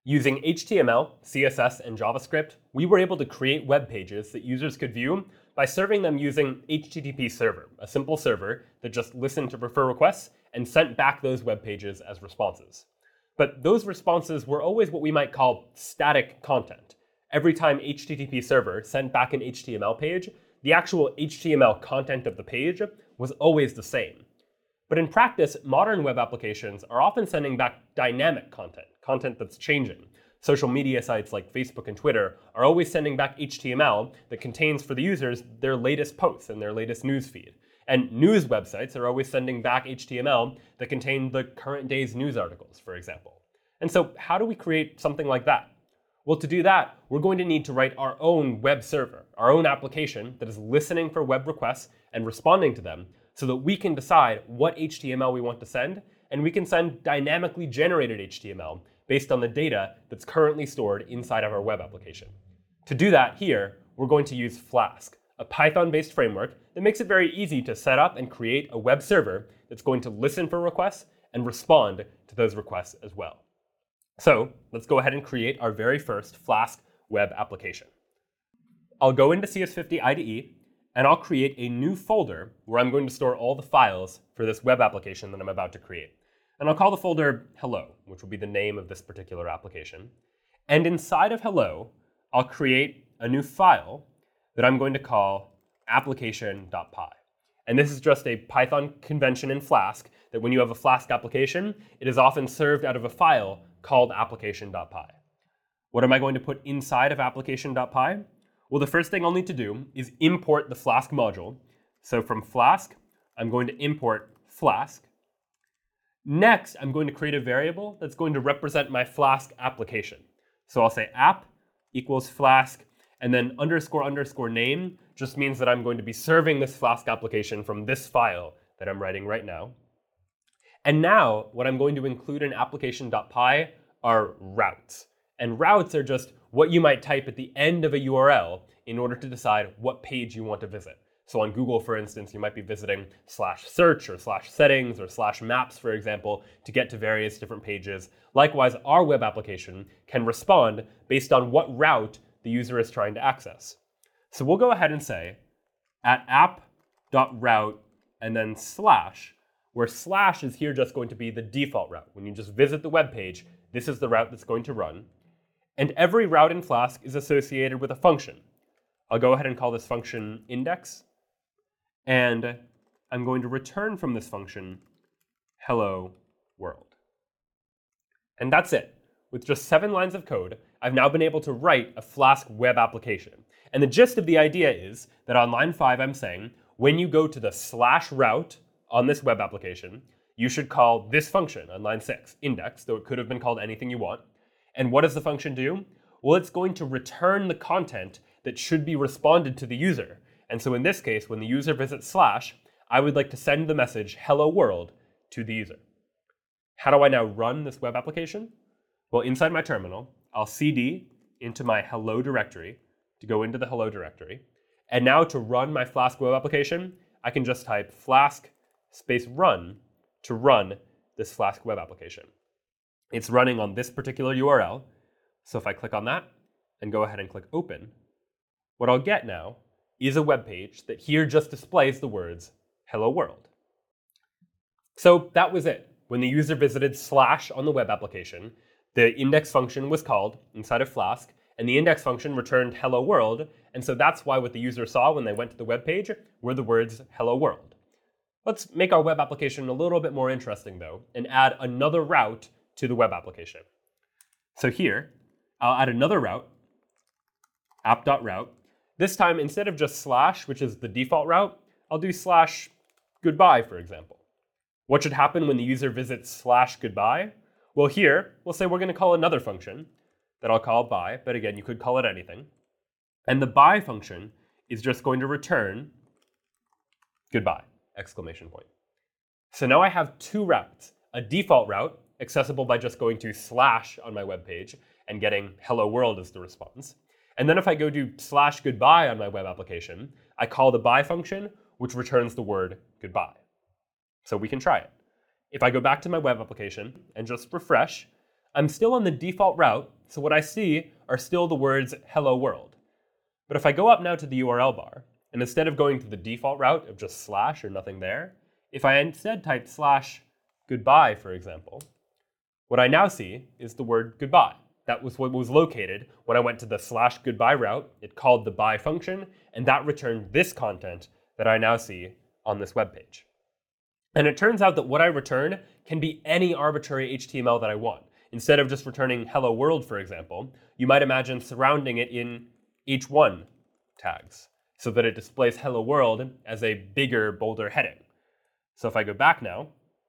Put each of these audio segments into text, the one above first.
Using HTML, CSS, and JavaScript, we were able to create web pages that users could view by serving them using HTTP Server, a simple server that just listened to refer requests and sent back those web pages as responses. But those responses were always what we might call static content. Every time HTTP Server sent back an HTML page, the actual HTML content of the page was always the same. But in practice, modern web applications are often sending back dynamic content that's changing. Social media sites like Facebook and Twitter are always sending back HTML that contains for the users their latest posts and their latest news feed. And news websites are always sending back HTML that contain the current day's news articles, for example. And so how do we create something like that? Well, to do that, we're going to need to write our own web server, our own application that is listening for web requests and responding to them so that we can decide what HTML we want to send, and we can send dynamically generated HTML based on the data that's currently stored inside of our web application. To do that here, we're going to use Flask, a Python-based framework that makes it very easy to set up and create a web server that's going to listen for requests and respond to those requests as well. So let's go ahead and create our very first Flask web application. I'll go into CS50 IDE, and I'll create a new folder where I'm going to store all the files for this web application that I'm about to create. And I'll call the folder Hello, which will be the name of this particular application. And inside of Hello, I'll create a new file that I'm going to call application.py. And this is just a Python convention in Flask that when you have a Flask application, it is often served out of a file called application.py. What am I going to put inside of application.py? Well, the first thing I'll need to do is import the Flask module. So from Flask, I'm going to import Flask. Next, I'm going to create a variable that's going to represent my Flask application. So I'll say app equals Flask, and then underscore underscore name just means that I'm going to be serving this Flask application from this file that I'm writing right now. And now, what I'm going to include in application.py are routes. And routes are just what you might type at the end of a URL in order to decide what page you want to visit. So on Google, for instance, you might be visiting /search or /settings or /maps, for example, to get to various different pages. Likewise, our web application can respond based on what route the user is trying to access. So we'll go ahead and say at app.route and then /, where / is here just going to be the default route. When you just visit the web page, this is the route that's going to run. And every route in Flask is associated with a function. I'll go ahead and call this function index. And I'm going to return from this function hello world. And that's it. With just 7 lines of code, I've now been able to write a Flask web application. And the gist of the idea is that on line 5, I'm saying, when you go to the /route on this web application, you should call this function on line 6, index, though it could have been called anything you want. And what does the function do? Well, it's going to return the content that should be responded to the user. And so in this case, when the user visits /, I would like to send the message hello world to the user. How do I now run this web application? Well, inside my terminal, I'll cd into my hello directory to go into the hello directory. And now to run my Flask web application, I can just type flask space run to run this Flask web application. It's running on this particular URL. So if I click on that and go ahead and click open, what I'll get now is a web page that here just displays the words hello world. So that was it. When the user visited / on the web application, the index function was called inside of Flask, and the index function returned hello world. And so that's why what the user saw when they went to the web page were the words hello world. Let's make our web application a little bit more interesting, though, and add another route to the web application. So here, I'll add another route, app.route. This time, instead of just /, which is the default route, I'll do /goodbye, for example. What should happen when the user visits /goodbye? Well, here, we'll say we're going to call another function that I'll call by, but again, you could call it anything. And the by function is just going to return goodbye, exclamation point. So now I have 2 routes, a default route, accessible by just going to / on my web page and getting hello world as the response. And then if I go do /goodbye on my web application, I call the by function, which returns the word goodbye. So we can try it. If I go back to my web application and just refresh, I'm still on the default route so what I see are still the words hello world. But if I go up now to the URL bar, and instead of going to the default route of just slash or nothing there, if I instead type slash goodbye, for example, what I now see is the word goodbye. That was what was located when I went to the slash goodbye route. It called the bye function, and that returned this content that I now see on this web page. And it turns out that what I return can be any arbitrary HTML that I want. Instead of just returning hello world, for example, you might imagine surrounding it in h1 tags so that it displays hello world as a bigger, bolder heading. So if I go back now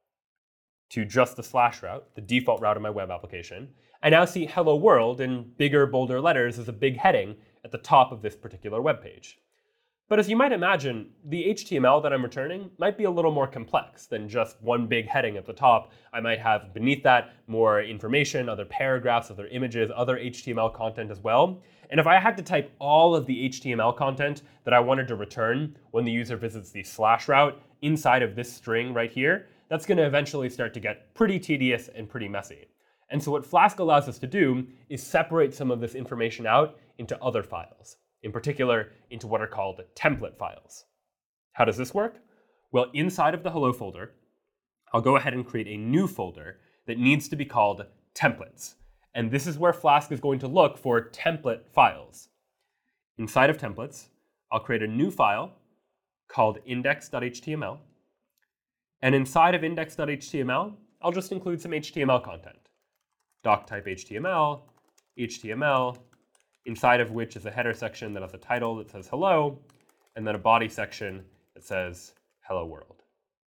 to just the slash route, the default route of my web application, I now see hello world in bigger, bolder letters as a big heading at the top of this particular web page. But as you might imagine, the HTML that I'm returning might be a little more complex than just one big heading at the top. I might have beneath that more information, other paragraphs, other images, other HTML content as well. And if I had to type all of the HTML content that I wanted to return when the user visits the slash route inside of this string right here, that's going to eventually start to get pretty tedious and pretty messy. And so what Flask allows us to do is separate some of this information out into other files, in particular into what are called template files. How does this work? Well, inside of the hello folder, I'll go ahead and create a new folder that needs to be called templates. And this is where Flask is going to look for template files. Inside of templates, I'll create a new file called index.html. And inside of index.html, I'll just include some HTML content. Doc type HTML, HTML, inside of which is a header section that has a title that says hello, and then a body section that says hello world.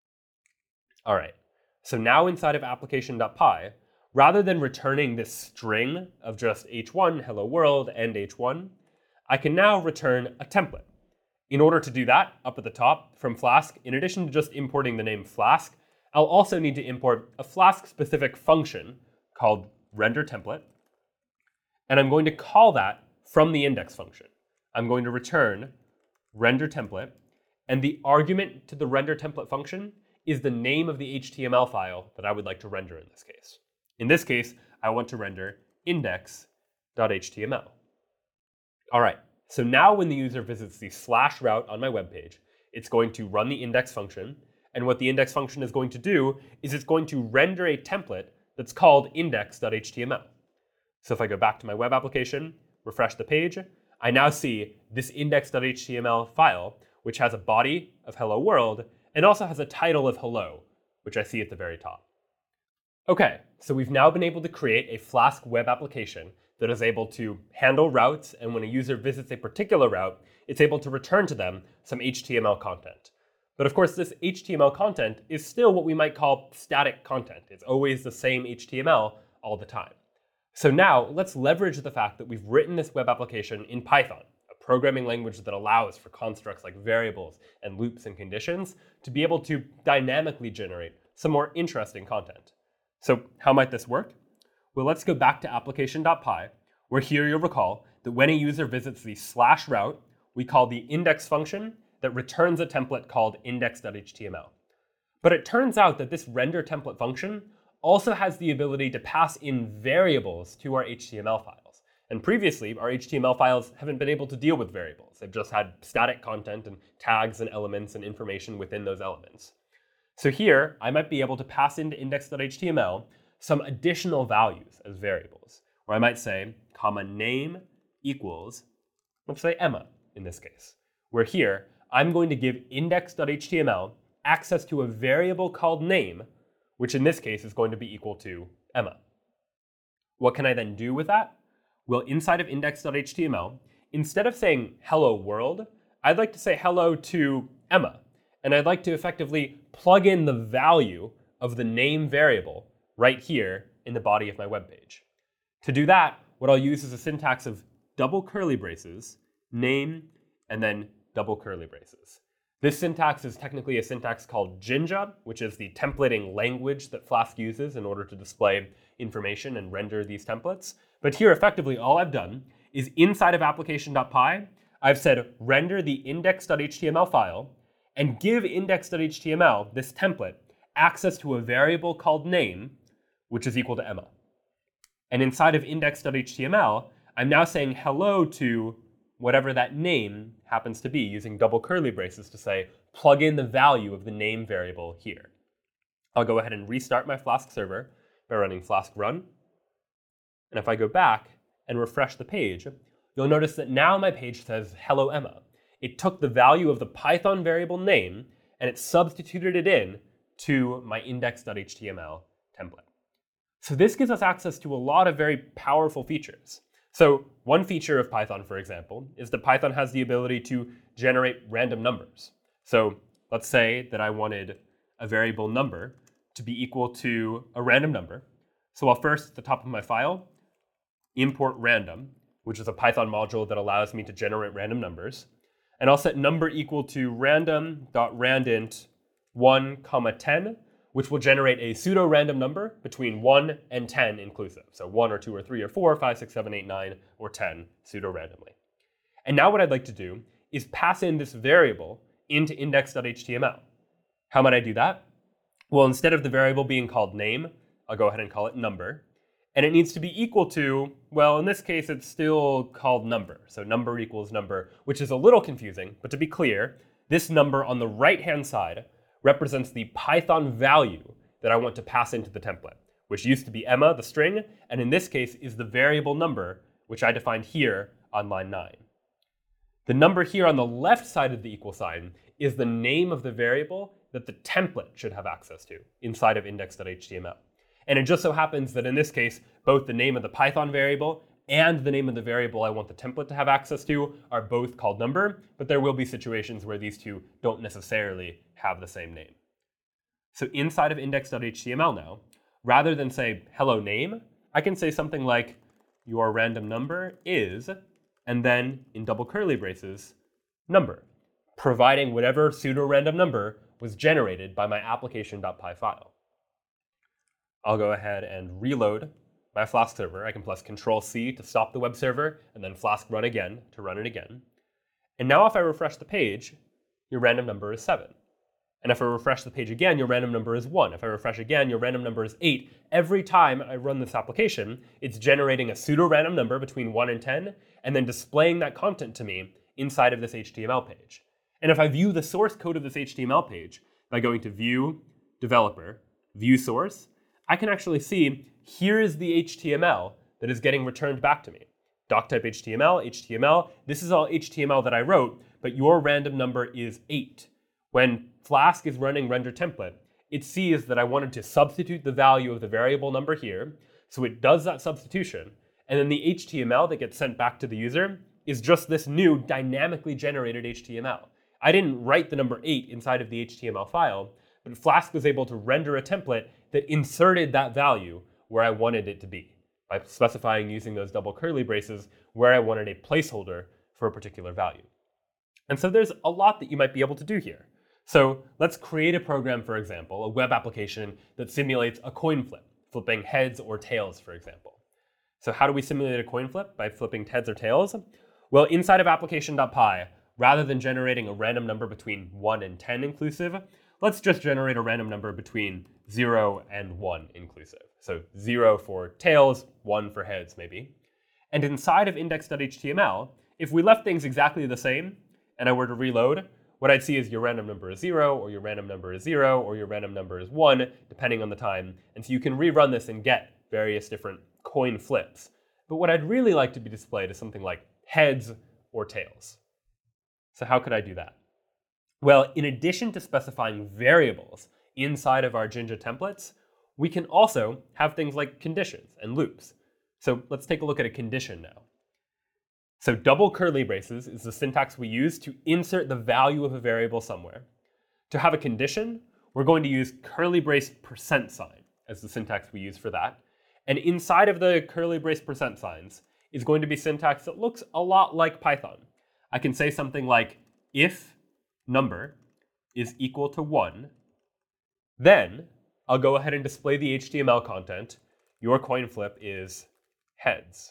All right, so now inside of application.py, rather than returning this string of just h1, hello world, and h1, I can now return a template. In order to do that, up at the top from Flask, in addition to just importing the name Flask, I'll also need to import a Flask-specific function called renderTemplate, and I'm going to call that from the index function. I'm going to return renderTemplate, and the argument to the renderTemplate function is the name of the HTML file that I would like to render in this case. In this case, I want to render index.html. All right, so now when the user visits the slash route on my web page, it's going to run the index function, and what the index function is going to do is it's going to render a template that's called index.html. So if I go back to my web application, refresh the page, I now see this index.html file, which has a body of hello world and also has a title of hello, which I see at the very top. Okay, so we've now been able to create a Flask web application that is able to handle routes, and when a user visits a particular route, it's able to return to them some HTML content. But of course, this HTML content is still what we might call static content. It's always the same HTML all the time. So now let's leverage the fact that we've written this web application in Python, a programming language that allows for constructs like variables and loops and conditions to be able to dynamically generate some more interesting content. So how might this work? Well, let's go back to application.py, where here you'll recall that when a user visits the slash route, we call the index function that returns a template called index.html. But it turns out that this renderTemplate function also has the ability to pass in variables to our HTML files. And previously, our HTML files haven't been able to deal with variables. They've just had static content and tags and elements and information within those elements. So here, I might be able to pass into index.html some additional values as variables, where I might say, comma name equals, let's say Emma in this case, where here, I'm going to give index.html access to a variable called name, which in this case is going to be equal to Emma. What can I then do with that? Well, inside of index.html, instead of saying hello world, I'd like to say hello to Emma. And I'd like to effectively plug in the value of the name variable right here in the body of my web page. To do that, what I'll use is a syntax of double curly braces, name, and then double curly braces. This syntax is technically a syntax called Jinja, which is the templating language that Flask uses in order to display information and render these templates. But here, effectively, all I've done is inside of application.py, I've said render the index.html file and give index.html, this template, access to a variable called name, which is equal to Emma. And inside of index.html, I'm now saying hello to whatever that name happens to be, using double curly braces to say, plug in the value of the name variable here. I'll go ahead and restart my Flask server by running flask run. And if I go back and refresh the page, you'll notice that now my page says hello Emma. It took the value of the Python variable name and it substituted it in to my index.html template. So this gives us access to a lot of very powerful features. So one feature of Python, for example, is that Python has the ability to generate random numbers. So let's say that I wanted a variable number to be equal to a random number. So I'll first, at the top of my file, import random, which is a Python module that allows me to generate random numbers. And I'll set number equal to random.randint 1, 10, which will generate a pseudo-random number between 1 and 10 inclusive. So 1 or 2 or 3 or 4, 5, 6, 7, 8, 9, or 10 pseudo-randomly. And now what I'd like to do is pass in this variable into index.html. How might I do that? Well, instead of the variable being called name, I'll go ahead and call it number. And it needs to be equal to, well, in this case, it's still called number. So number equals number, which is a little confusing. But to be clear, this number on the right-hand side represents the Python value that I want to pass into the template, which used to be Emma, the string, and in this case is the variable number, which I defined here on line 9. The number here on the left side of the equal sign is the name of the variable that the template should have access to inside of index.html. And it just so happens that in this case, both the name of the Python variable and the name of the variable I want the template to have access to are both called number, but there will be situations where these two don't necessarily have the same name. So inside of index.html now, rather than say hello name, I can say something like your random number is, and then in double curly braces, number, providing whatever pseudo-random number was generated by my application.py file. I'll go ahead and reload my Flask server. I can press Control-C to stop the web server, and then Flask run again to run it again. And now if I refresh the page, your random number is 7. And if I refresh the page again, your random number is 1. If I refresh again, your random number is 8. Every time I run this application, it's generating a pseudo-random number between 1 and 10, and then displaying that content to me inside of this HTML page. And if I view the source code of this HTML page by going to View, Developer, View Source, I can actually see here is the HTML that is getting returned back to me. Doctype HTML, HTML, this is all HTML that I wrote, but your random number is 8. When Flask is running render template, it sees that I wanted to substitute the value of the variable number here, so it does that substitution, and then the HTML that gets sent back to the user is just this new dynamically generated HTML. I didn't write the number 8 inside of the HTML file, but Flask was able to render a template that inserted that value where I wanted it to be, by specifying using those double curly braces where I wanted a placeholder for a particular value. And so there's a lot that you might be able to do here. So let's create a program, for example, a web application that simulates a coin flip, flipping heads or tails, for example. So how do we simulate a coin flip? By flipping heads or tails? Well, inside of application.py, rather than generating a random number between 1 and 10 inclusive, let's just generate a random number between 0 and 1 inclusive. So 0 for tails, 1 for heads maybe. And inside of index.html, if we left things exactly the same and I were to reload, what I'd see is your random number is 0, or your random number is 0, or your random number is 1, depending on the time. And so you can rerun this and get various different coin flips. But what I'd really like to be displayed is something like heads or tails. So how could I do that? Well, in addition to specifying variables inside of our Jinja templates, we can also have things like conditions and loops. So let's take a look at a condition now. So double curly braces is the syntax we use to insert the value of a variable somewhere. To have a condition, we're going to use curly brace % sign as the syntax we use for that. And inside of the curly brace % signs is going to be syntax that looks a lot like Python. I can say something like, if number is equal to 1, then I'll go ahead and display the HTML content. Your coin flip is heads.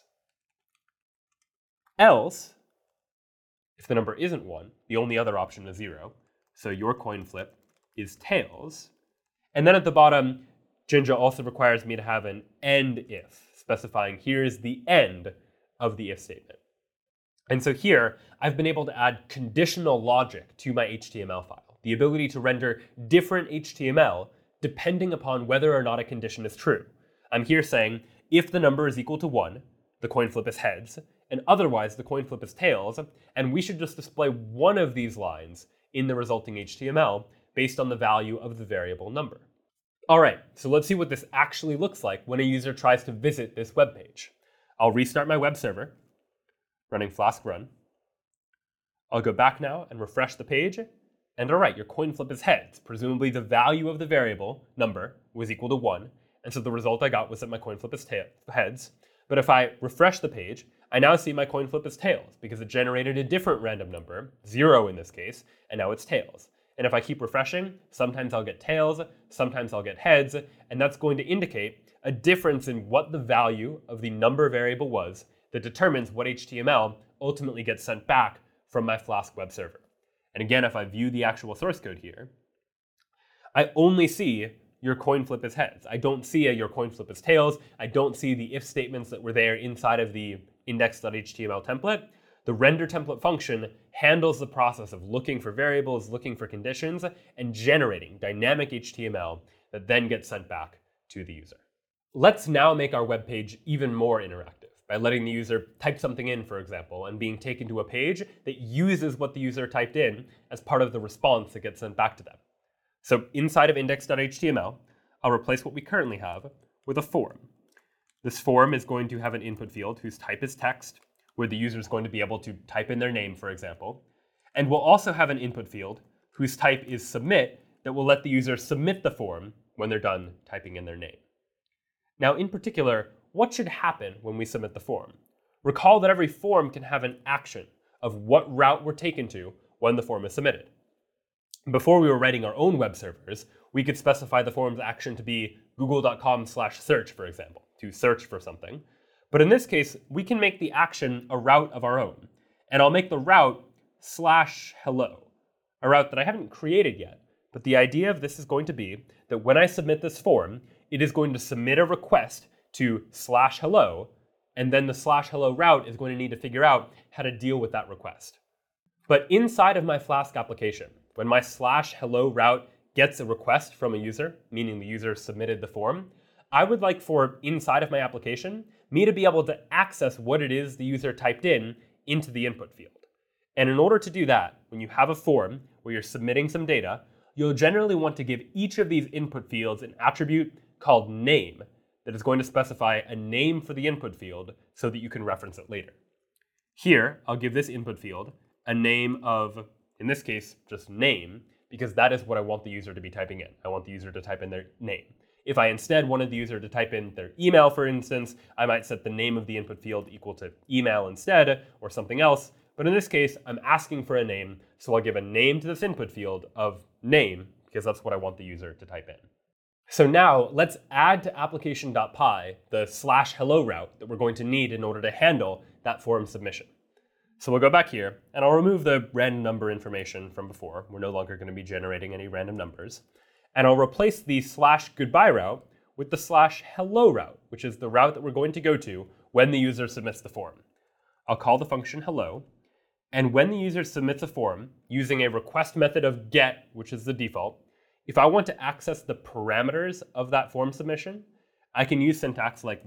Else, if the number isn't 1, the only other option is 0. So your coin flip is tails. And then at the bottom, Jinja also requires me to have an end if specifying here is the end of the if statement. And so here, I've been able to add conditional logic to my HTML file, the ability to render different HTML depending upon whether or not a condition is true. I'm here saying, if the number is equal to 1, the coin flip is heads, and otherwise the coin flip is tails, and we should just display one of these lines in the resulting HTML based on the value of the variable number. All right, so let's see what this actually looks like when a user tries to visit this web page. I'll restart my web server, running Flask run. I'll go back now and refresh the page, and all right, your coin flip is heads. Presumably the value of the variable number was equal to 1, and so the result I got was that my coin flip is heads. But if I refresh the page, I now see my coin flip is tails because it generated a different random number, 0 in this case, and now it's tails. And if I keep refreshing, sometimes I'll get tails, sometimes I'll get heads, and that's going to indicate a difference in what the value of the number variable was that determines what HTML ultimately gets sent back from my Flask web server. And again, if I view the actual source code here, I only see your coin flip is heads. I don't see your coin flip is tails. I don't see the if statements that were there inside of the index.html template. The render template function handles the process of looking for variables, looking for conditions, and generating dynamic HTML that then gets sent back to the user. Let's now make our web page even more interactive by letting the user type something in, for example, and being taken to a page that uses what the user typed in as part of the response that gets sent back to them. So inside of index.html, I'll replace what we currently have with a form. This form is going to have an input field whose type is text, where the user is going to be able to type in their name, for example. And we'll also have an input field whose type is submit that will let the user submit the form when they're done typing in their name. Now, in particular, what should happen when we submit the form? Recall that every form can have an action of what route we're taken to when the form is submitted. Before we were writing our own web servers, we could specify the form's action to be google.com/search, for example, to search for something. But in this case, we can make the action a route of our own. And I'll make the route /hello, a route that I haven't created yet. But the idea of this is going to be that when I submit this form, it is going to submit a request to /hello, and then the /hello route is going to need to figure out how to deal with that request. But inside of my Flask application, when my /hello route gets a request from a user, meaning the user submitted the form, I would like for inside of my application, me to be able to access what it is the user typed in into the input field. And in order to do that, when you have a form where you're submitting some data, you'll generally want to give each of these input fields an attribute called name that is going to specify a name for the input field so that you can reference it later. Here, I'll give this input field a name of, in this case, just name, because that is what I want the user to be typing in. I want the user to type in their name. If I instead wanted the user to type in their email, for instance, I might set the name of the input field equal to email instead, or something else. But in this case, I'm asking for a name, so I'll give a name to this input field of name, because that's what I want the user to type in. So now let's add to application.py the /hello route that we're going to need in order to handle that form submission. So we'll go back here, and I'll remove the random number information from before. We're no longer going to be generating any random numbers. And I'll replace the /goodbye route with the /hello route, which is the route that we're going to go to when the user submits the form. I'll call the function hello, and when the user submits a form using a request method of get, which is the default, if I want to access the parameters of that form submission, I can use syntax like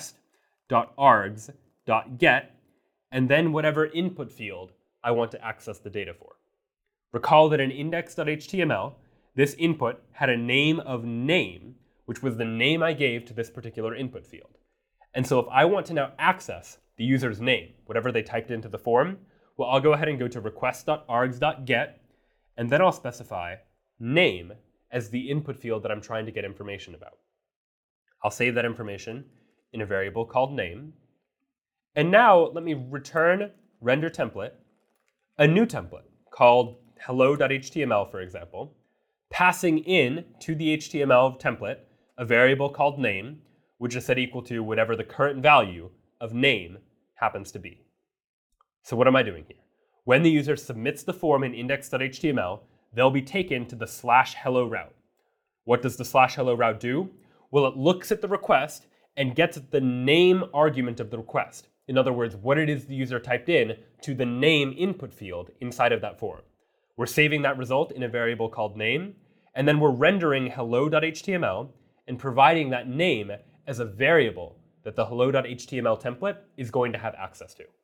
request.args.get, and then whatever input field I want to access the data for. Recall that in index.html, this input had a name of name, which was the name I gave to this particular input field. And so if I want to now access the user's name, whatever they typed into the form, well, I'll go ahead and go to request.args.get, and then I'll specify name as the input field that I'm trying to get information about. I'll save that information in a variable called name. And now let me return render template, a new template called hello.html, for example, passing in to the HTML template a variable called name, which is set equal to whatever the current value of name happens to be. So what am I doing here? When the user submits the form in index.html, they'll be taken to the /hello route. What does the /hello route do? Well, it looks at the request and gets the name argument of the request. In other words, what it is the user typed in to the name input field inside of that form. We're saving that result in a variable called name, and then we're rendering hello.html and providing that name as a variable that the hello.html template is going to have access to.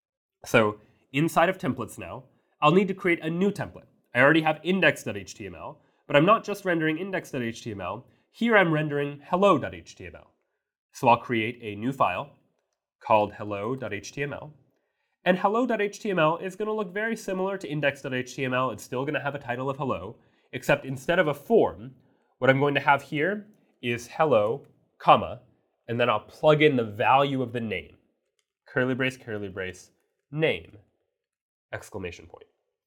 So inside of templates now, I'll need to create a new template. I already have index.html, but I'm not just rendering index.html. Here I'm rendering hello.html. So I'll create a new file called hello.html. And hello.html is going to look very similar to index.html. It's still going to have a title of hello, except instead of a form, what I'm going to have here is hello, comma, and then I'll plug in the value of the name. Curly brace, name, exclamation point.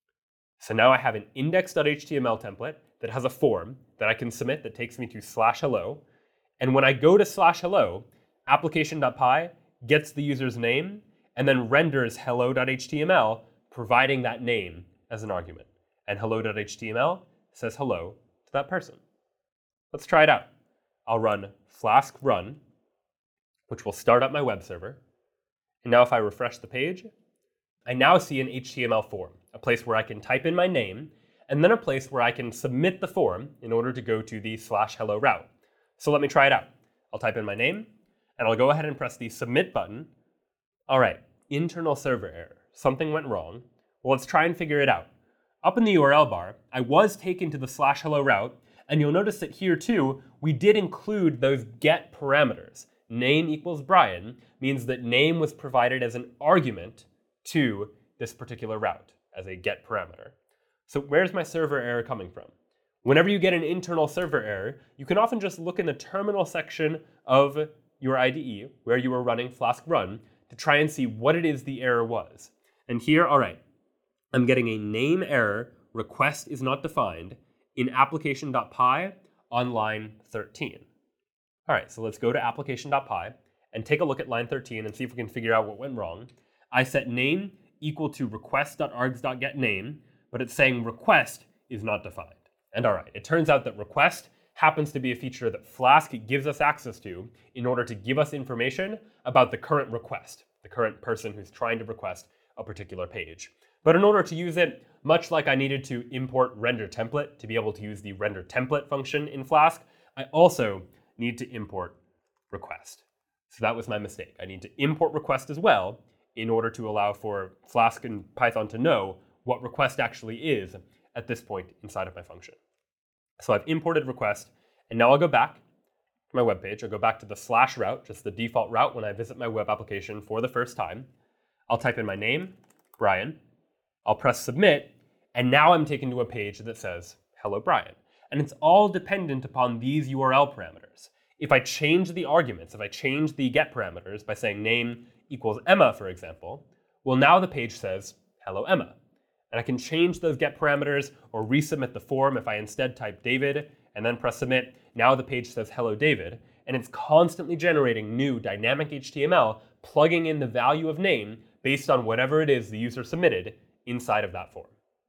So now I have an index.html template that has a form that I can submit that takes me to /hello. And when I go to /hello, application.py gets the user's name and then renders hello.html, providing that name as an argument. And hello.html says hello to that person. Let's try it out. I'll run flask run, which will start up my web server. And now if I refresh the page, I now see an HTML form, a place where I can type in my name, and then a place where I can submit the form in order to go to the /hello route. So let me try it out. I'll type in my name, and I'll go ahead and press the submit button. All right, internal server error. Something went wrong. Well, let's try and figure it out. Up in the URL bar, I was taken to the /hello route, and you'll notice that here too, we did include those get parameters. Name equals Brian means that name was provided as an argument to this particular route as a get parameter. So where's my server error coming from? Whenever you get an internal server error, you can often just look in the terminal section of your IDE where you were running Flask run to try and see what it is the error was. And here, all right, I'm getting a name error, request is not defined, in application.py on line 13. All right, so let's go to application.py and take a look at line 13 and see if we can figure out what went wrong. I set name equal to request.args.getName, but it's saying request is not defined. And all right, it turns out that request happens to be a feature that Flask gives us access to in order to give us information about the current request, the current person who's trying to request a particular page. But in order to use it, much like I needed to import render template to be able to use the render template function in Flask, I also need to import request. So that was my mistake. I need to import request as well in order to allow for Flask and Python to know what request actually is at this point inside of my function. So I've imported request, and now I'll go back to my web page. I'll go back to the /route, just the default route when I visit my web application for the first time. I'll type in my name, Brian. I'll press submit, and now I'm taken to a page that says, hello, Brian. And it's all dependent upon these URL parameters. If I change the arguments, if I change the get parameters by saying name equals Emma, for example, well, now the page says, hello, Emma. And I can change those get parameters or resubmit the form if I instead type David and then press submit. Now the page says, hello, David. And it's constantly generating new dynamic HTML, plugging in the value of name based on whatever it is the user submitted inside of that form.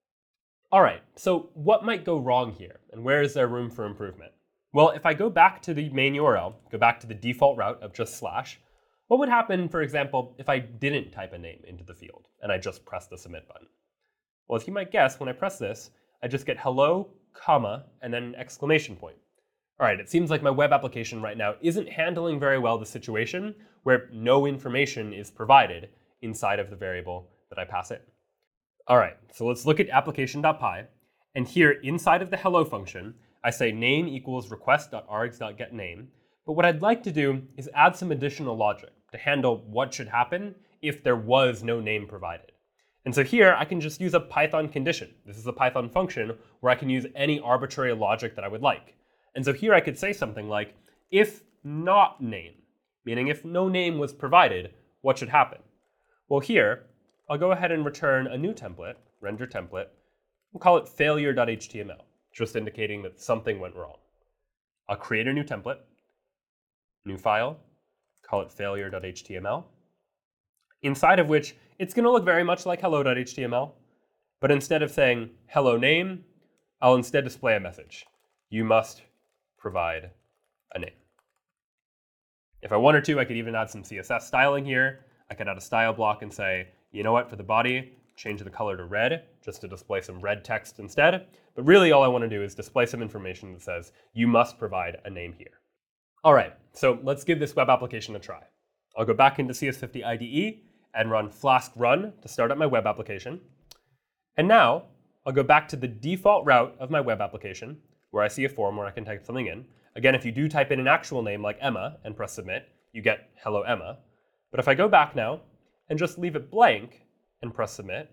All right, so what might go wrong here, and where is there room for improvement? Well, if I go back to the main URL, go back to the default route of just /, what would happen, for example, if I didn't type a name into the field and I just pressed the submit button? Well, as you might guess, when I press this, I just get hello, comma, and then an exclamation point. All right, it seems like my web application right now isn't handling very well the situation where no information is provided inside of the variable that I pass it. All right, so let's look at application.py. And here inside of the hello function, I say name equals request.args.getName. But what I'd like to do is add some additional logic to handle what should happen if there was no name provided. And so here I can just use a Python condition. This is a Python function where I can use any arbitrary logic that I would like. And so here I could say something like, if not name, meaning if no name was provided, what should happen? Well, here, I'll go ahead and return a new template, render template. We'll call it failure.html, just indicating that something went wrong. I'll create a new template, new file, call it failure.html, inside of which it's going to look very much like hello.html, but instead of saying hello name, I'll instead display a message. You must provide a name. If I wanted to, I could even add some CSS styling here. I could add a style block and say, you know what, for the body, change the color to red, just to display some red text instead. But really all I want to do is display some information that says, you must provide a name here. All right, so let's give this web application a try. I'll go back into CS50 IDE and run Flask run to start up my web application. And now I'll go back to the default route of my web application where I see a form where I can type something in. Again, if you do type in an actual name like Emma and press submit, you get hello Emma. But if I go back now and just leave it blank and press submit,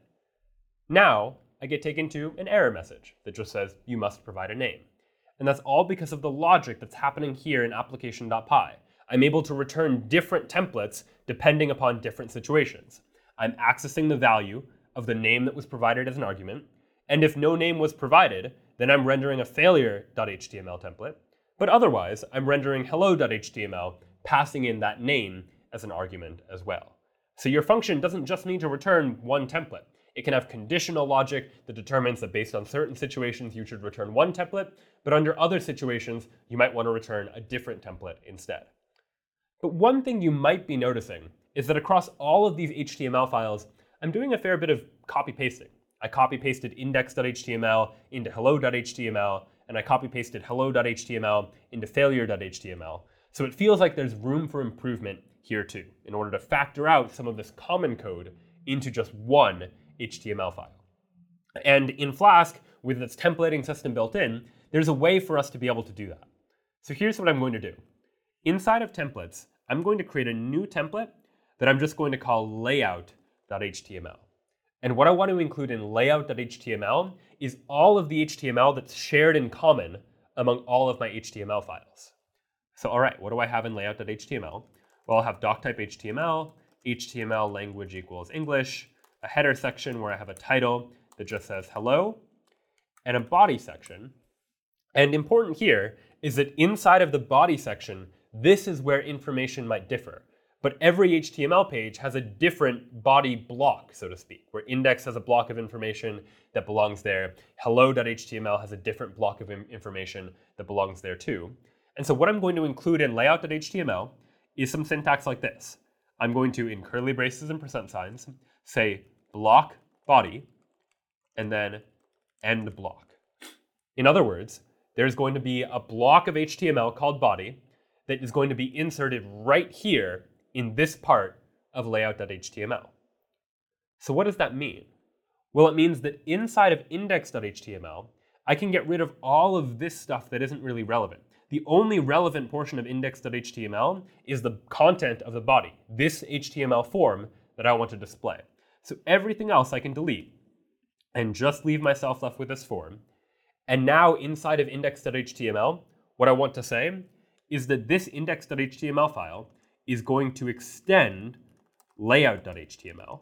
now I get taken to an error message that just says you must provide a name. And that's all because of the logic that's happening here in application.py. I'm able to return different templates depending upon different situations. I'm accessing the value of the name that was provided as an argument, and if no name was provided, then I'm rendering a failure.html template, but otherwise I'm rendering hello.html, passing in that name as an argument as well. So your function doesn't just need to return one template. It can have conditional logic that determines that based on certain situations you should return one template, but under other situations you might want to return a different template instead. But one thing you might be noticing is that across all of these HTML files, I'm doing a fair bit of copy-pasting. I copy-pasted index.html into hello.html, and I copy-pasted hello.html into failure.html. So it feels like there's room for improvement here too, in order to factor out some of this common code into just one HTML file. And in Flask, with its templating system built in, there's a way for us to be able to do that. So here's what I'm going to do. Inside of templates, I'm going to create a new template that I'm just going to call layout.html. And what I want to include in layout.html is all of the HTML that's shared in common among all of my HTML files. So all right, what do I have in layout.html? Well, I'll have doctype HTML, HTML language equals English, a header section where I have a title that just says hello, and a body section. And important here is that inside of the body section, this is where information might differ. But every HTML page has a different body block, so to speak, where index has a block of information that belongs there. Hello.html has a different block of information that belongs there too. And so what I'm going to include in layout.html is some syntax like this. I'm going to, in curly braces and percent signs, say block body, and then end block. In other words, there's going to be a block of HTML called body that is going to be inserted right here in this part of layout.html. So what does that mean? Well, it means that inside of index.html, I can get rid of all of this stuff that isn't really relevant. The only relevant portion of index.html is the content of the body, this HTML form that I want to display. So everything else I can delete and just leave myself left with this form. And now inside of index.html, what I want to say is that this index.html file is going to extend layout.html.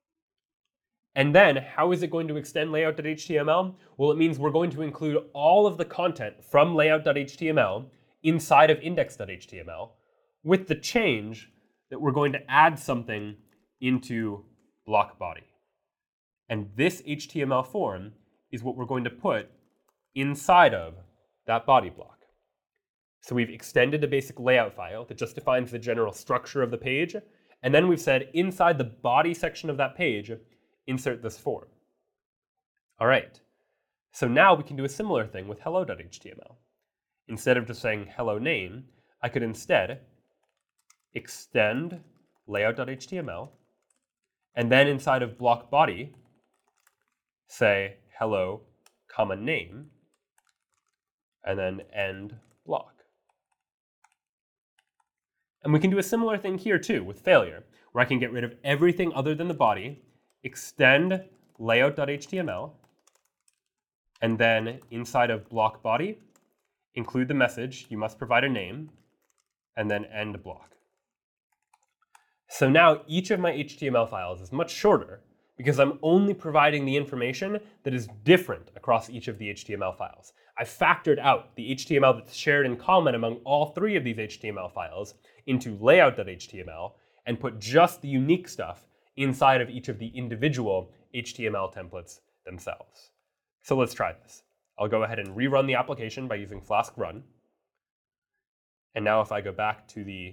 And then how is it going to extend layout.html? Well, it means we're going to include all of the content from layout.html inside of index.html with the change that we're going to add something into block body. And this HTML form is what we're going to put inside of that body block. So we've extended a basic layout file that just defines the general structure of the page. And then we've said inside the body section of that page, insert this form. All right. So now we can do a similar thing with hello.html. Instead of just saying hello name, I could instead extend layout.html, and then inside of block body, say hello, comma name, and then end block. And we can do a similar thing here too with failure, where I can get rid of everything other than the body, extend layout.html, and then inside of block body, include the message, you must provide a name, and then end block. So now each of my HTML files is much shorter because I'm only providing the information that is different across each of the HTML files. I've factored out the HTML that's shared in common among all three of these HTML files into layout.html and put just the unique stuff inside of each of the individual HTML templates themselves. So let's try this. I'll go ahead and rerun the application by using Flask run. And now if I go back to the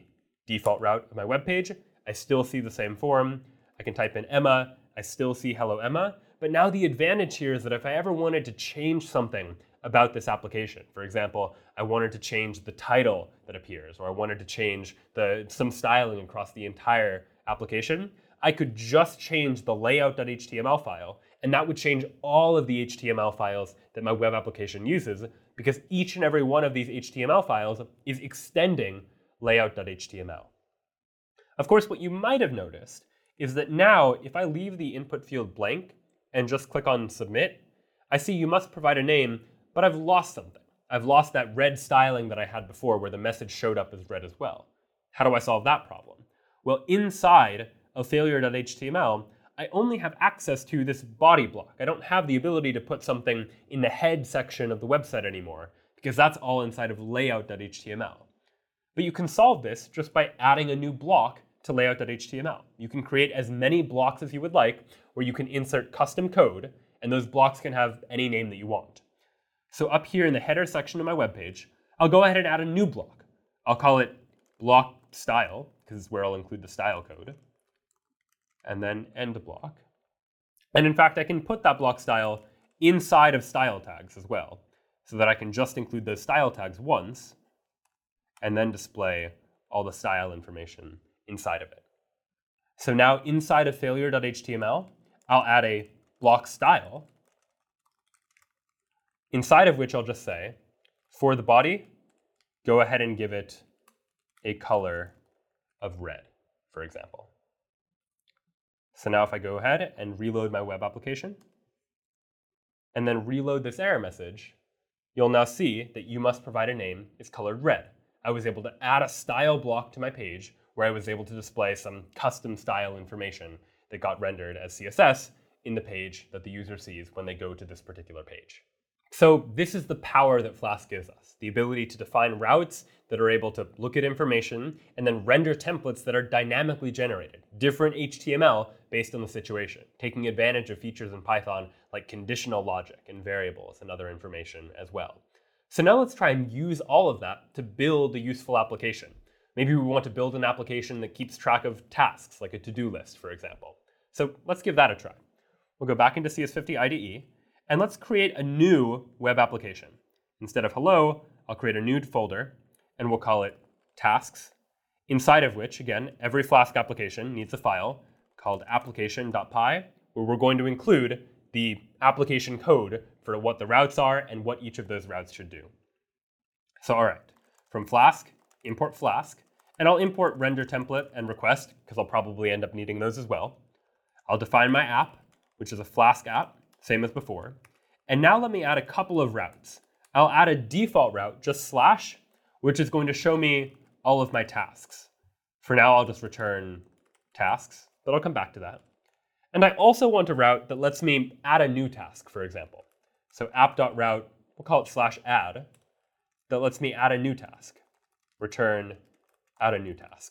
default route of my web page, I still see the same form. I can type in Emma, I still see hello Emma. But now the advantage here is that if I ever wanted to change something about this application, for example, I wanted to change the title that appears, or I wanted to change some styling across the entire application, I could just change the layout.html file, and that would change all of the HTML files that my web application uses, because each and every one of these HTML files is extending layout.html. Of course, what you might have noticed is that now, if I leave the input field blank and just click on submit, I see you must provide a name, but I've lost something. I've lost that red styling that I had before where the message showed up as red as well. How do I solve that problem? Well, inside of failure.html, I only have access to this body block. I don't have the ability to put something in the head section of the website anymore, because that's all inside of layout.html. But you can solve this just by adding a new block to layout.html. You can create as many blocks as you would like, where you can insert custom code, and those blocks can have any name that you want. So up here in the header section of my web page, I'll go ahead and add a new block. I'll call it block style, because it's where I'll include the style code, and then end block. And in fact, I can put that block style inside of style tags as well, so that I can just include those style tags once, and then display all the style information inside of it. So now inside of failure.html, I'll add a block style, inside of which I'll just say, for the body, go ahead and give it a color of red, for example. So now if I go ahead and reload my web application, and then reload this error message, you'll now see that you must provide a name is colored red. I was able to add a style block to my page where I was able to display some custom style information that got rendered as CSS in the page that the user sees when they go to this particular page. So this is the power that Flask gives us, the ability to define routes that are able to look at information and then render templates that are dynamically generated, different HTML based on the situation, taking advantage of features in Python like conditional logic and variables and other information as well. So now let's try and use all of that to build a useful application. Maybe we want to build an application that keeps track of tasks, like a to-do list, for example. So let's give that a try. We'll go back into CS50 IDE, and let's create a new web application. Instead of hello, I'll create a new folder, and we'll call it tasks, inside of which, again, every Flask application needs a file called application.py, where we're going to include the application code for what the routes are and what each of those routes should do. So all right, from Flask, import Flask, and I'll import render template and request, because I'll probably end up needing those as well. I'll define my app, which is a Flask app, same as before. And now let me add a couple of routes. I'll add a default route, just slash, which is going to show me all of my tasks. For now, I'll just return tasks, but I'll come back to that. And I also want a route that lets me add a new task, for example. So app.route, we'll call it /add, that lets me add a new task. Return add a new task.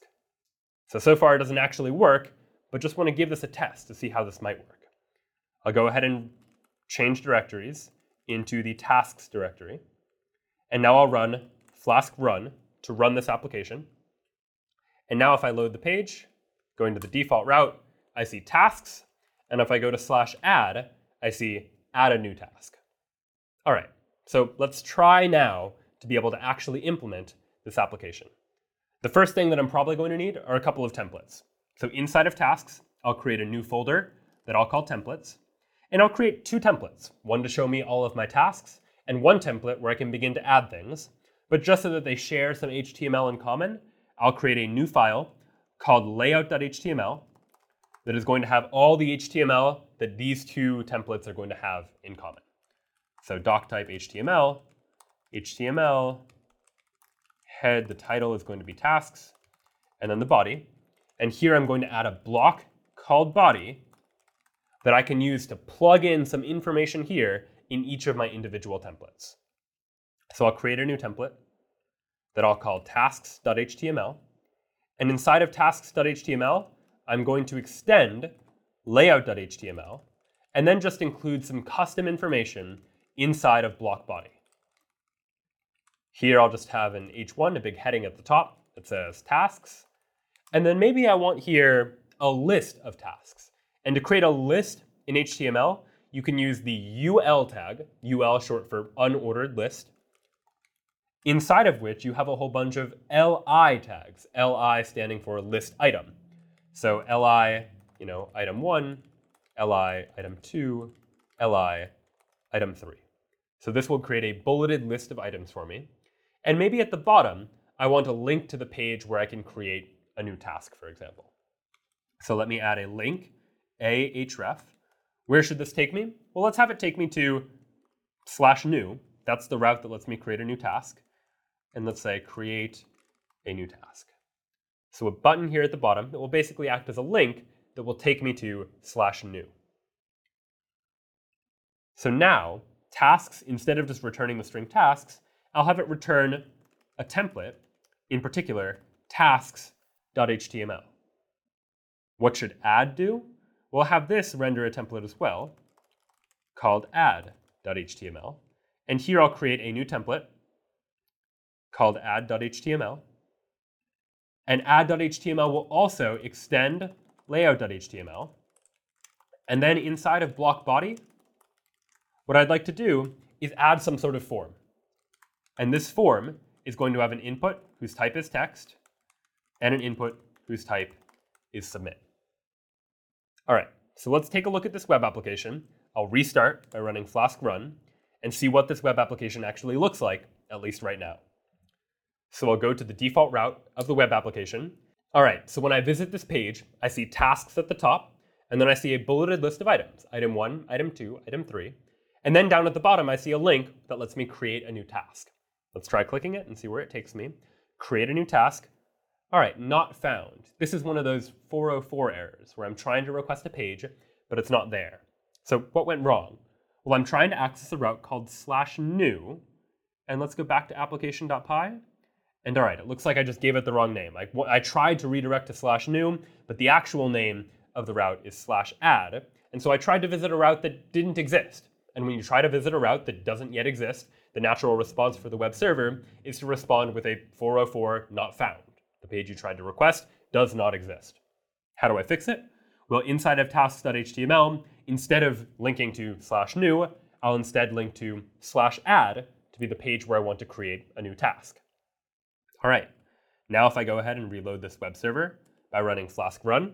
So far it doesn't actually work, but just want to give this a test to see how this might work. I'll go ahead and change directories into the tasks directory. And now I'll run Flask run to run this application. And now if I load the page, going to the default route, I see tasks. And if I go to /add, I see add a new task. All right, so let's try now to be able to actually implement this application. The first thing that I'm probably going to need are a couple of templates. So inside of tasks, I'll create a new folder that I'll call templates. And I'll create two templates, one to show me all of my tasks, and one template where I can begin to add things. But just so that they share some HTML in common, I'll create a new file called layout.html that is going to have all the HTML that these two templates are going to have in common. So doc type HTML, HTML, head, the title is going to be tasks, and then the body. And here I'm going to add a block called body that I can use to plug in some information here in each of my individual templates. So I'll create a new template that I'll call tasks.html. And inside of tasks.html, I'm going to extend layout.html and then just include some custom information inside of block body. Here I'll just have an h1, a big heading at the top that says tasks, And then maybe I want here a list of tasks. And to create a list in HTML, you can use the UL tag, UL short for unordered list, inside of which you have a whole bunch of LI tags, LI standing for list item. So LI, item 1, LI, item 2, LI, item 3. So this will create a bulleted list of items for me. And maybe at the bottom, I want a link to the page where I can create a new task, for example. So let me add a link, ahref. Where should this take me? Well, let's have it take me to /new. That's the route that lets me create a new task. And let's say create a new task. So a button here at the bottom that will basically act as a link that will take me to /new. So now, tasks, instead of just returning the string tasks, I'll have it return a template, in particular, tasks.html. What should add do? We'll have this render a template as well, called add.html. And here I'll create a new template called add.html. And add.html will also extend layout.html. And then inside of block body, what I'd like to do is add some sort of form. And this form is going to have an input whose type is text and an input whose type is submit. All right, so let's take a look at this web application. I'll restart by running Flask run and see what this web application actually looks like, at least right now. So I'll go to the default route of the web application. All right, so when I visit this page, I see tasks at the top, and then I see a bulleted list of items, item 1, item 2, item 3. And then down at the bottom, I see a link that lets me create a new task. Let's try clicking it and see where it takes me. Create a new task. All right, not found. This is one of those 404 errors where I'm trying to request a page, but it's not there. So what went wrong? Well, I'm trying to access a route called /new. And let's go back to application.py. And all right, it looks like I just gave it the wrong name. I tried to redirect to /new, but the actual name of the route is /add. And so I tried to visit a route that didn't exist. And when you try to visit a route that doesn't yet exist, the natural response for the web server is to respond with a 404 not found. The page you tried to request does not exist. How do I fix it? Well, inside of tasks.html, instead of linking to /new, I'll instead link to /add to be the page where I want to create a new task. All right, now if I go ahead and reload this web server by running Flask run,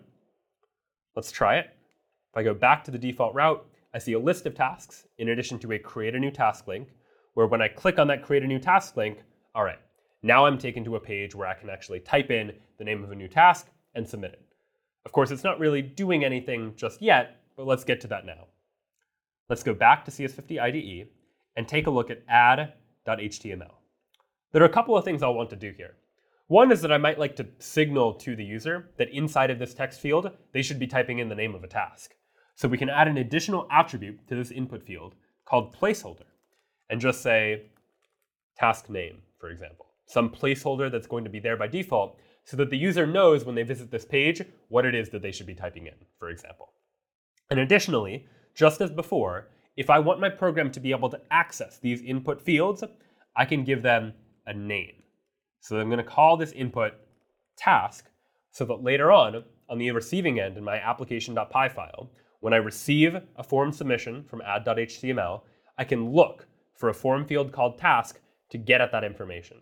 let's try it. If I go back to the default route, I see a list of tasks in addition to a create a new task link, where when I click on that create a new task link, all right, now I'm taken to a page where I can actually type in the name of a new task and submit it. Of course, it's not really doing anything just yet, but let's get to that now. Let's go back to CS50 IDE and take a look at add.html. There are a couple of things I'll want to do here. One is that I might like to signal to the user that inside of this text field, they should be typing in the name of a task. So we can add an additional attribute to this input field called placeholder and just say task name, for example. Some placeholder that's going to be there by default so that the user knows when they visit this page what it is that they should be typing in, for example. And additionally, just as before, if I want my program to be able to access these input fields, I can give them a name. So I'm going to call this input task so that later on the receiving end in my application.py file, when I receive a form submission from add.html, I can look for a form field called task to get at that information.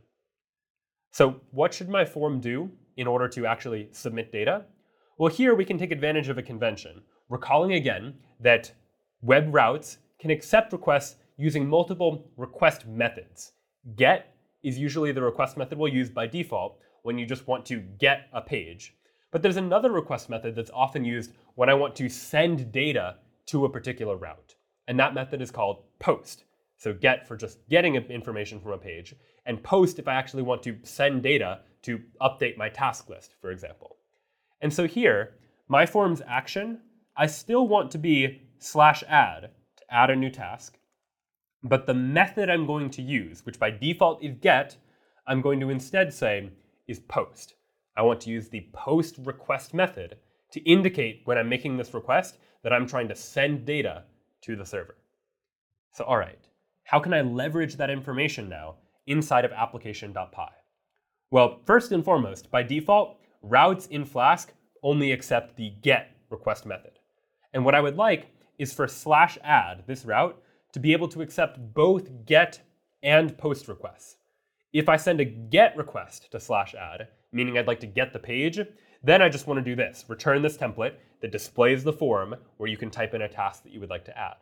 So what should my form do in order to actually submit data? Well, here we can take advantage of a convention, recalling again that web routes can accept requests using multiple request methods. Get is usually the request method we'll use by default when you just want to get a page. But there's another request method that's often used when I want to send data to a particular route. And that method is called post. So get for just getting information from a page, and post if I actually want to send data to update my task list, for example. And so here, my form's action, I still want to be /add to add a new task. But the method I'm going to use, which by default is get, I'm going to instead say is post. I want to use the post request method to indicate when I'm making this request that I'm trying to send data to the server. So all right, how can I leverage that information now inside of application.py? Well, first and foremost, by default, routes in Flask only accept the get request method. And what I would like is for /add, this route, to be able to accept both get and post requests. If I send a get request to /add, meaning I'd like to get the page, then I just want to do this, return this template that displays the form where you can type in a task that you would like to add.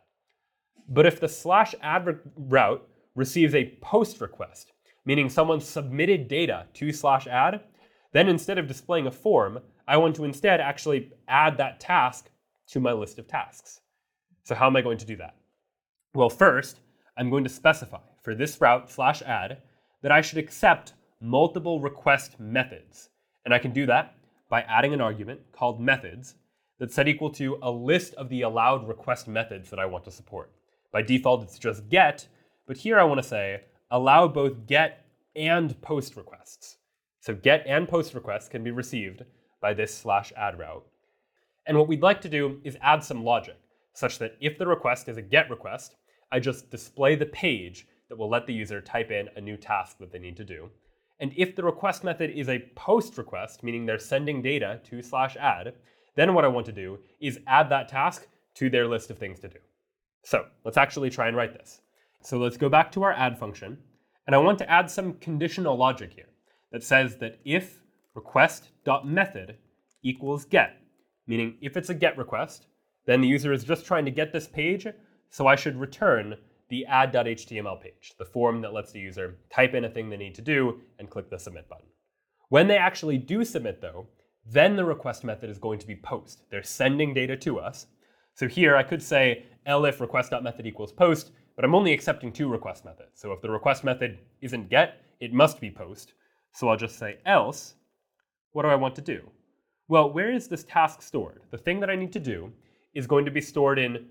But if the /add route receives a post request, meaning someone submitted data to /add, then instead of displaying a form, I want to instead actually add that task to my list of tasks. So how am I going to do that? Well, first, I'm going to specify for this route /add that I should accept multiple request methods. And I can do that by adding an argument called methods that's set equal to a list of the allowed request methods that I want to support. By default, it's just get, but here I want to say allow both get and post requests. So get and post requests can be received by this /add route. And what we'd like to do is add some logic, such that if the request is a get request, I just display the page that will let the user type in a new task that they need to do. And if the request method is a post request, meaning they're sending data to /add, then what I want to do is add that task to their list of things to do. So let's actually try and write this. So let's go back to our add function, and I want to add some conditional logic here that says that if request.method equals get, meaning if it's a get request, then the user is just trying to get this page, so I should return the add.html page, the form that lets the user type in a thing they need to do and click the submit button. When they actually do submit though, then the request method is going to be post. They're sending data to us. So here I could say elif request.method equals post, but I'm only accepting two request methods. So if the request method isn't get, it must be post. So I'll just say else, what do I want to do? Well, where is this task stored? The thing that I need to do is going to be stored in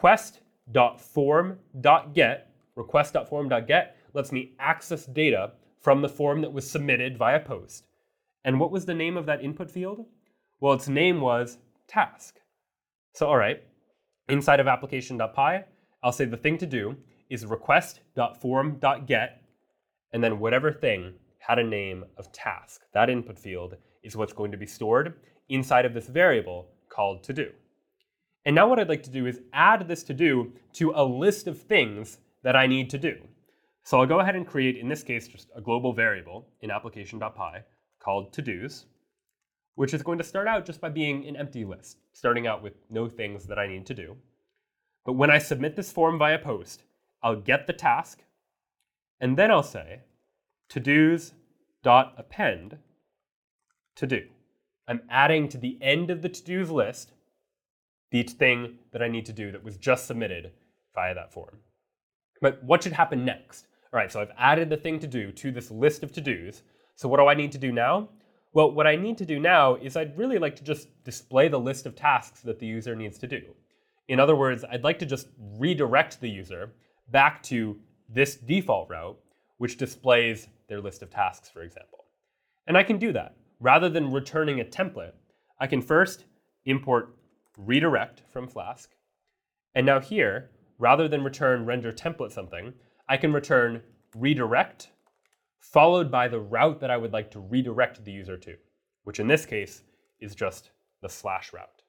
request.form.get. Request.form.get lets me access data from the form that was submitted via post. And what was the name of that input field? Well, its name was task. So all right, inside of application.py, I'll say the thing to do is request.form.get, and then whatever thing had a name of task. That input field is what's going to be stored inside of this variable called to do. And now what I'd like to do is add this to do to a list of things that I need to do. So I'll go ahead and create, in this case, just a global variable in application.py called to-dos, which is going to start out just by being an empty list, starting out with no things that I need to do. But when I submit this form via post, I'll get the task, and then I'll say to-dos.append to do. I'm adding to the end of the to-dos list the thing that I need to do that was just submitted via that form. But what should happen next? All right, so I've added the thing to do to this list of to-dos. So what do I need to do now? Well, what I need to do now is I'd really like to just display the list of tasks that the user needs to do. In other words, I'd like to just redirect the user back to this default route, which displays their list of tasks, for example. And I can do that. Rather than returning a template, I can first import redirect from Flask. And now here, rather than return render template something, I can return redirect followed by the route that I would like to redirect the user to, which in this case is just the / route.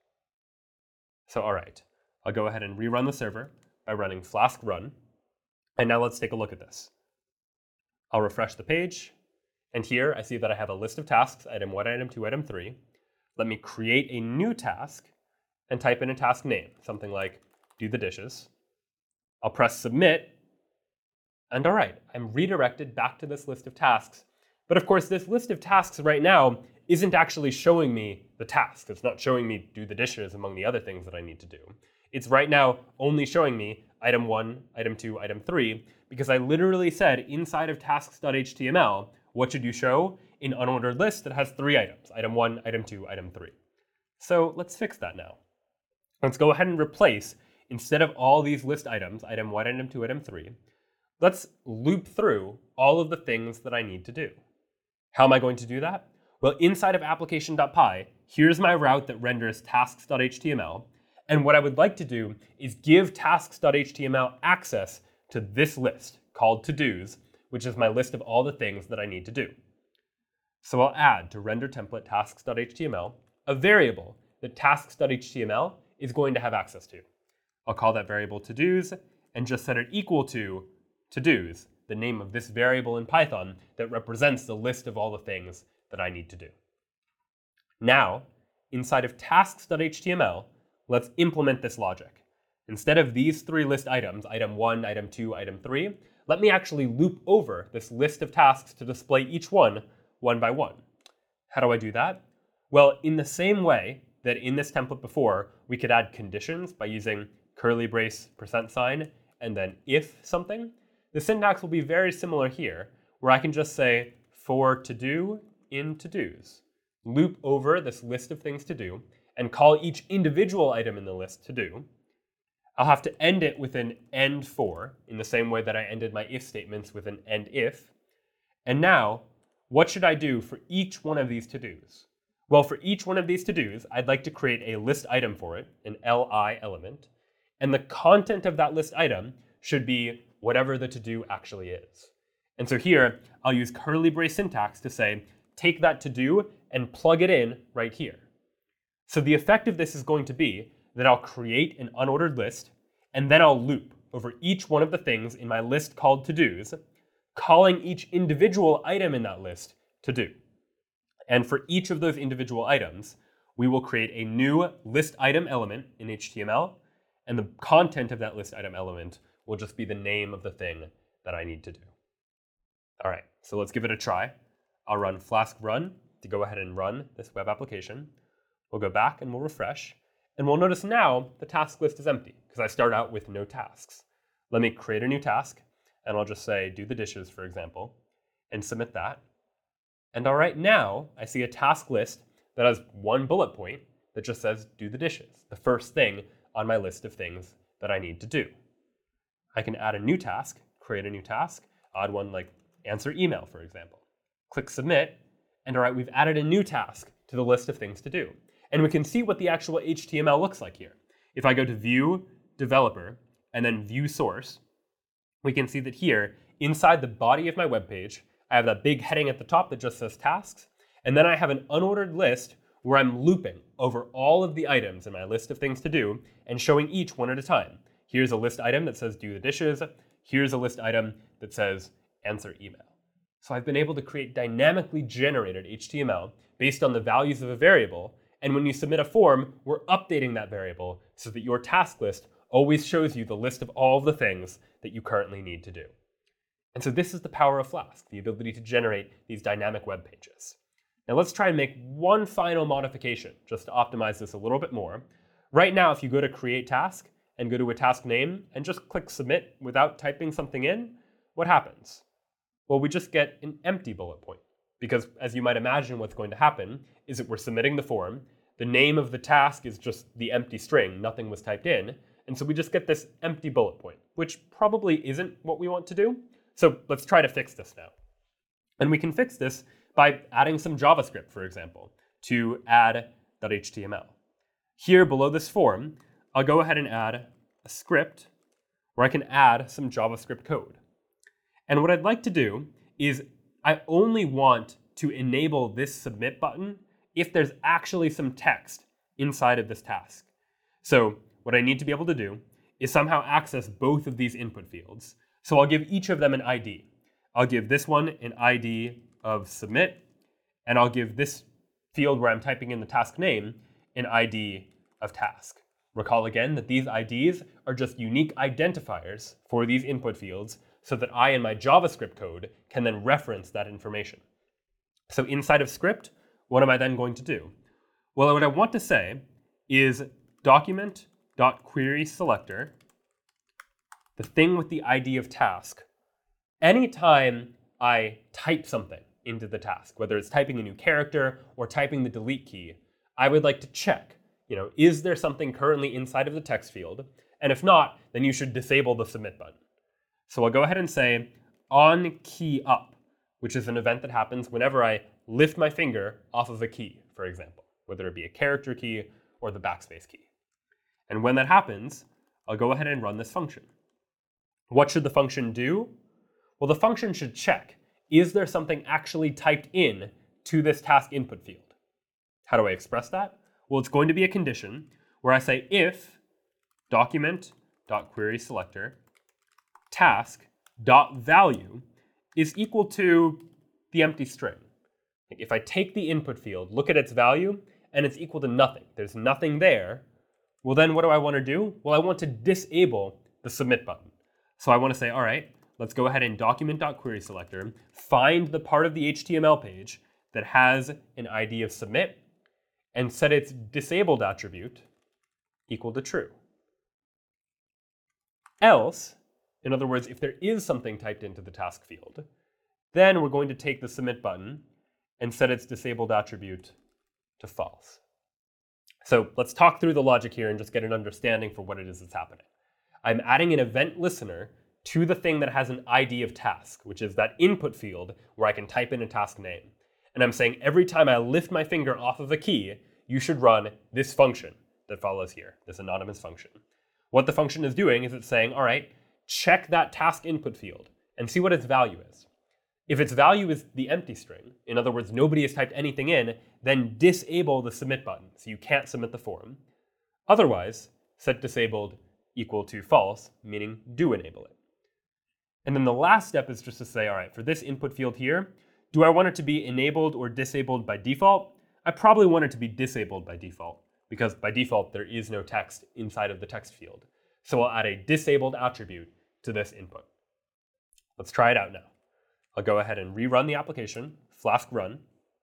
So all right, I'll go ahead and rerun the server by running flask run. And now let's take a look at this. I'll refresh the page. And here I see that I have a list of tasks, item 1, item 2, item 3. Let me create a new task and type in a task name, something like do the dishes. I'll press submit. And all right, I'm redirected back to this list of tasks. But of course, this list of tasks right now isn't actually showing me the task. It's not showing me do the dishes among the other things that I need to do. It's right now only showing me item 1, item 2, item 3, because I literally said inside of tasks.html, what should you show? An unordered list that has 3 items, item 1, item 2, item 3. So let's fix that now. Let's go ahead and replace, instead of all these list items, item 1, item 2, item 3, let's loop through all of the things that I need to do. How am I going to do that? Well, inside of application.py, here's my route that renders tasks.html. And what I would like to do is give tasks.html access to this list called to-dos, which is my list of all the things that I need to do. So I'll add to render template tasks.html a variable that tasks.html is going to have access to. I'll call that variable todos and just set it equal to todos, the name of this variable in Python that represents the list of all the things that I need to do. Now, inside of tasks.html, let's implement this logic. Instead of these three list items, item 1, item 2, item 3, let me actually loop over this list of tasks to display each one by one. How do I do that? Well, in the same way that in this template before, we could add conditions by using curly brace %, and then if something, the syntax will be very similar here, where I can just say for to do in todos, loop over this list of things to do, and call each individual item in the list to do. I'll have to end it with an end for, in the same way that I ended my if statements with an end if. And now, what should I do for each one of these to-dos? Well, for each one of these to-dos, I'd like to create a list item for it, an li element, and the content of that list item should be whatever the to-do actually is. And so here, I'll use curly brace syntax to say, take that to-do and plug it in right here. So the effect of this is going to be that I'll create an unordered list, and then I'll loop over each one of the things in my list called to-dos, calling each individual item in that list to do. And for each of those individual items, we will create a new list item element in HTML, and the content of that list item element will just be the name of the thing that I need to do. All right, so let's give it a try. I'll run Flask run to go ahead and run this web application. We'll go back and we'll refresh, and we'll notice now the task list is empty because I start out with no tasks. Let me create a new task, and I'll just say do the dishes, for example, and submit that. And all right, now I see a task list that has one bullet point that just says do the dishes, the first thing on my list of things that I need to do. I can add a new task, create a new task, add one like answer email, for example. Click submit, and all right, we've added a new task to the list of things to do. And we can see what the actual HTML looks like here. If I go to view, developer, and then view source, we can see that here, inside the body of my web page, I have that big heading at the top that just says tasks, and then I have an unordered list where I'm looping over all of the items in my list of things to do and showing each one at a time. Here's a list item that says do the dishes. Here's a list item that says answer email. So I've been able to create dynamically generated HTML based on the values of a variable, and when you submit a form, we're updating that variable so that your task list always shows you the list of all of the things that you currently need to do. And so this is the power of Flask, the ability to generate these dynamic web pages. Now let's try and make one final modification just to optimize this a little bit more. Right now, if you go to create task and go to a task name and just click submit without typing something in, what happens? Well, we just get an empty bullet point, because as you might imagine, what's going to happen is that we're submitting the form, the name of the task is just the empty string, nothing was typed in, and so we just get this empty bullet point, which probably isn't what we want to do. So let's try to fix this now. And we can fix this by adding some JavaScript, for example, to add.html. Here below this form, I'll go ahead and add a script where I can add some JavaScript code. And what I'd like to do is I only want to enable this submit button if there's actually some text inside of this task. So what I need to be able to do is somehow access both of these input fields. So I'll give each of them an ID. I'll give this one an ID of submit, and I'll give this field where I'm typing in the task name an ID of task. Recall again that these IDs are just unique identifiers for these input fields so that I in my JavaScript code can then reference that information. So inside of script, what am I then going to do? Well, what I want to say is document.querySelector, the thing with the ID of task. Anytime I type something into the task, whether it's typing a new character or typing the delete key, I would like to check, is there something currently inside of the text field? And if not, then you should disable the submit button. So I'll go ahead and say on key up, which is an event that happens whenever I lift my finger off of a key, for example, whether it be a character key or the backspace key. And when that happens, I'll go ahead and run this function. What should the function do? Well, the function should check, is there something actually typed in to this task input field. How do I express that? Well, it's going to be a condition where I say if document.querySelector task.value is equal to the empty string. If I take the input field, look at its value, and it's equal to nothing, there's nothing there, well then what do I want to do? Well, I want to disable the submit button. So I want to say, all right, let's go ahead and document.querySelector, find the part of the HTML page that has an ID of submit, and set its disabled attribute equal to true. Else, in other words, if there is something typed into the task field, then we're going to take the submit button and set its disabled attribute to false. So let's talk through the logic here and just get an understanding for what it is that's happening. I'm adding an event listener to the thing that has an ID of task, which is that input field where I can type in a task name. And I'm saying every time I lift my finger off of a key, you should run this function that follows here, this anonymous function. What the function is doing is it's saying, all right, check that task input field and see what its value is. If its value is the empty string, in other words, nobody has typed anything in, then disable the submit button, so you can't submit the form. Otherwise, set disabled equal to false, meaning do enable it. And then the last step is just to say, all right, for this input field here, do I want it to be enabled or disabled by default? I probably want it to be disabled by default, because by default, there is no text inside of the text field. So I'll add a disabled attribute to this input. Let's try it out now. I'll go ahead and rerun the application, Flask run.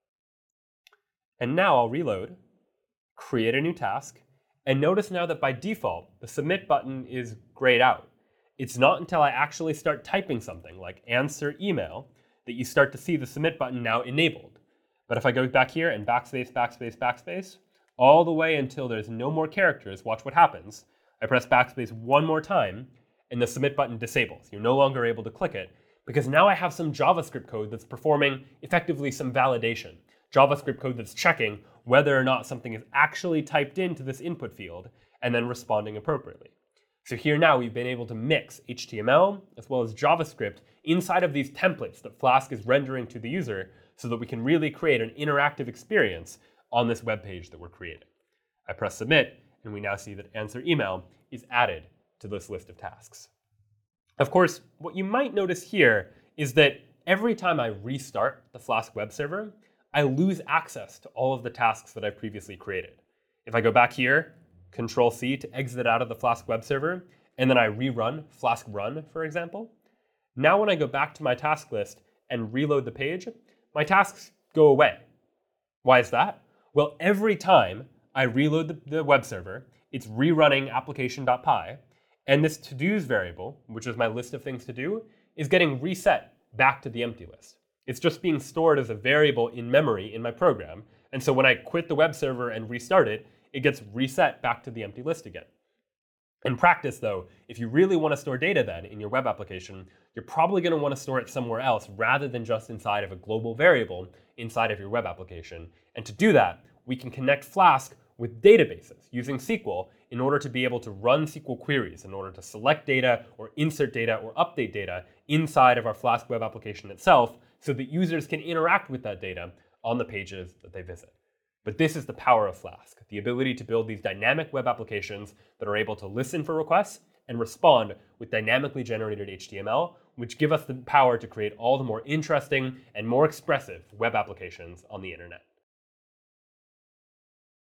And now I'll reload, create a new task, and notice now that by default, the submit button is grayed out. It's not until I actually start typing something like answer email that you start to see the submit button now enabled. But if I go back here and backspace, backspace, backspace, all the way until there's no more characters, watch what happens. I press backspace one more time, and the submit button disables. You're no longer able to click it, because now I have some JavaScript code that's performing effectively some validation. JavaScript code that's checking whether or not something is actually typed into this input field and then responding appropriately. So here now we've been able to mix HTML as well as JavaScript inside of these templates that Flask is rendering to the user so that we can really create an interactive experience on this web page that we're creating. I press submit, and we now see that answer email is added to this list of tasks. Of course, what you might notice here is that every time I restart the Flask web server, I lose access to all of the tasks that I've previously created. If I go back here, Control-C to exit out of the Flask web server, and then I rerun Flask run, for example, now when I go back to my task list and reload the page, my tasks go away. Why is that? Well, every time I reload the web server, it's rerunning application.py, and this to-dos variable, which is my list of things to do, is getting reset back to the empty list. It's just being stored as a variable in memory in my program, and so when I quit the web server and restart it, it gets reset back to the empty list again. In practice, though, if you really want to store data then in your web application, you're probably going to want to store it somewhere else rather than just inside of a global variable inside of your web application. And to do that, we can connect Flask with databases using SQL in order to be able to run SQL queries, in order to select data or insert data or update data inside of our Flask web application itself so that users can interact with that data on the pages that they visit. But this is the power of Flask, the ability to build these dynamic web applications that are able to listen for requests and respond with dynamically generated HTML, which give us the power to create all the more interesting and more expressive web applications on the internet.